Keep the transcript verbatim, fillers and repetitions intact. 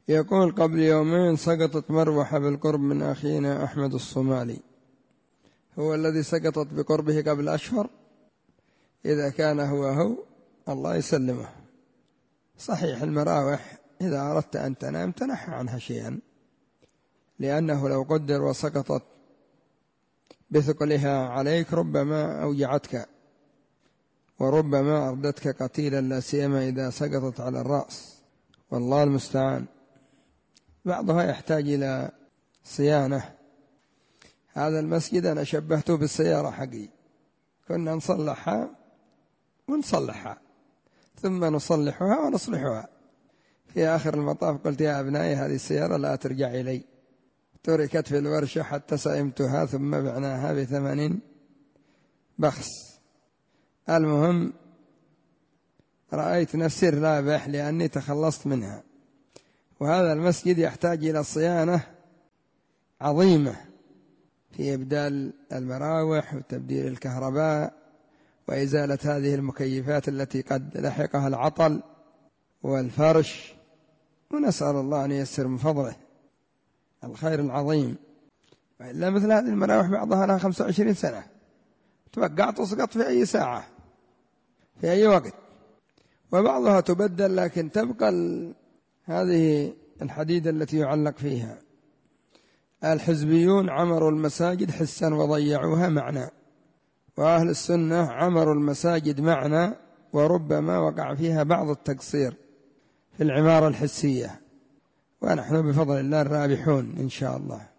يقول قبل يومين سقطت مروحة بالقرب من أخينا أحمد الصومالي، هو الذي سقطت بقربه قبل أشهر؟ إذا كان هو هو الله يسلمه. صحيح المراوح إذا أردت أن تنام تنحى عنها شيئا، لأنه لو قدر وسقطت بثقلها عليك ربما أوجعتك وربما أردتك قتيلا، لا سيما إذا سقطت على الرأس، والله المستعان. بعضها يحتاج إلى صيانة. هذا المسجد أنا شبهته بالسيارة حقي، كنا نصلحها ونصلحها ثم نصلحها ونصلحها، في آخر المطاف قلت يا أبنائي هذه السيارة لا ترجع إلي، تركت في الورشة حتى سئمتها ثم بعناها بثمن بخس. المهم رأيت نفسي رابح لأني تخلصت منها. وهذا المسجد يحتاج إلى صيانة عظيمة في إبدال المراوح وتبديل الكهرباء وإزالة هذه المكيفات التي قد لحقها العطل والفرش، ونسأل الله أن ييسر من فضله الخير العظيم. وإلا مثل هذه المراوح بعضها لها خمسة وعشرين سنة، توقع تسقط في أي ساعة في أي وقت، وبعضها تبدل لكن تبقى هذه الحديدة التي يعلق فيها. الحزبيون عمروا المساجد حسا وضيعوها معنى، وأهل السنة عمروا المساجد معنى وربما وقع فيها بعض التقصير في العمارة الحسية، ونحن بفضل الله الرابحون إن شاء الله.